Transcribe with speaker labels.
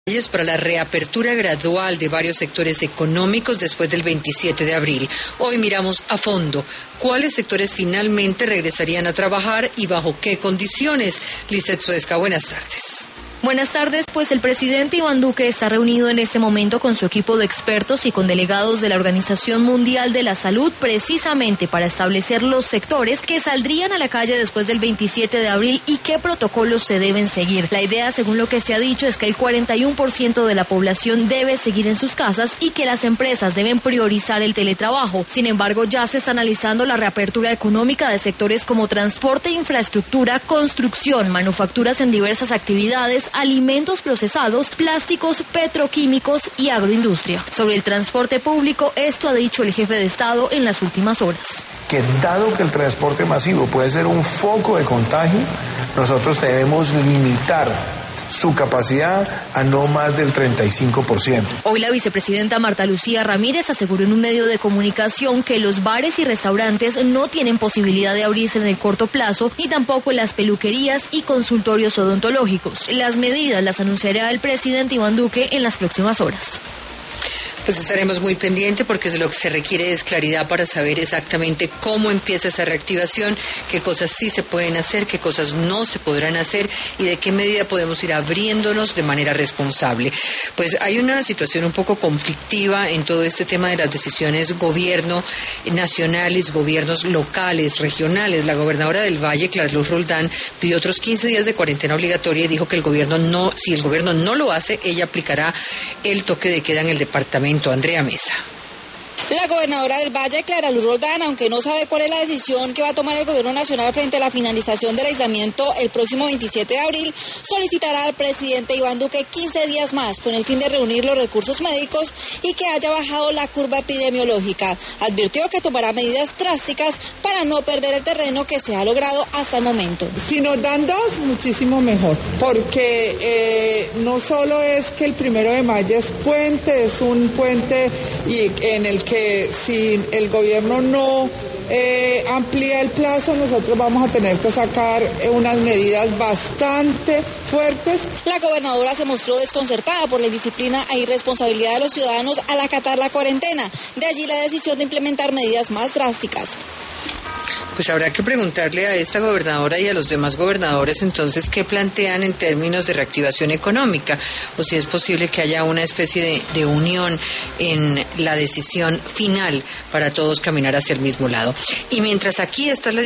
Speaker 1: Para la reapertura gradual de varios sectores económicos después del 27 de abril. Hoy miramos a fondo cuáles sectores finalmente regresarían a trabajar y bajo qué condiciones. Lizeth Suezca, buenas tardes.
Speaker 2: Buenas tardes, pues el presidente Iván Duque está reunido en este momento con su equipo de expertos y con delegados de la Organización Mundial de la Salud precisamente para establecer los sectores que saldrían a la calle después del 27 de abril y qué protocolos se deben seguir. La idea, según lo que se ha dicho, es que el 41% de la población debe seguir en sus casas y que las empresas deben priorizar el teletrabajo. Sin embargo, ya se está analizando la reapertura económica de sectores como transporte e infraestructura, construcción, manufacturas en diversas actividades, alimentos procesados, plásticos, petroquímicos y agroindustria. Sobre el transporte público, esto ha dicho el jefe de Estado en las últimas horas.
Speaker 3: Que dado que el transporte masivo puede ser un foco de contagio, nosotros debemos limitar su capacidad a no más del 35%.
Speaker 2: Hoy la vicepresidenta Marta Lucía Ramírez aseguró en un medio de comunicación que los bares y restaurantes no tienen posibilidad de abrirse en el corto plazo, ni tampoco las peluquerías y consultorios odontológicos. Las medidas las anunciará el presidente Iván Duque en las próximas horas.
Speaker 1: Pues estaremos muy pendientes porque lo que se requiere es claridad para saber exactamente cómo empieza esa reactivación, qué cosas sí se pueden hacer, qué cosas no se podrán hacer y de qué medida podemos ir abriéndonos de manera responsable. Pues hay una situación un poco conflictiva en todo este tema de las decisiones gobierno nacionales, gobiernos locales, regionales. La gobernadora del Valle, Clara Luz Roldán, pidió otros 15 días de cuarentena obligatoria y dijo que si el gobierno no lo hace, ella aplicará el toque de queda en el departamento. Andrea Mesa.
Speaker 4: La gobernadora del Valle, Clara Luz Roldán, aunque no sabe cuál es la decisión que va a tomar el gobierno nacional frente a la finalización del aislamiento el próximo 27 de abril, solicitará al presidente Iván Duque 15 días más con el fin de reunir los recursos médicos y que haya bajado la curva epidemiológica. Advirtió que tomará medidas drásticas para no perder el terreno que se ha logrado hasta el momento.
Speaker 5: Si nos dan dos, muchísimo mejor, porque no solo es que el 1 de mayo es un puente en el que si el gobierno no amplía el plazo, nosotros vamos a tener que sacar unas medidas bastante fuertes.
Speaker 4: La gobernadora se mostró desconcertada por la indisciplina e irresponsabilidad de los ciudadanos al acatar la cuarentena. De allí la decisión de implementar medidas más drásticas.
Speaker 1: Pues habrá que preguntarle a esta gobernadora y a los demás gobernadores entonces qué plantean en términos de reactivación económica o si es posible que haya una especie de unión en la decisión final para todos caminar hacia el mismo lado. Y mientras aquí está la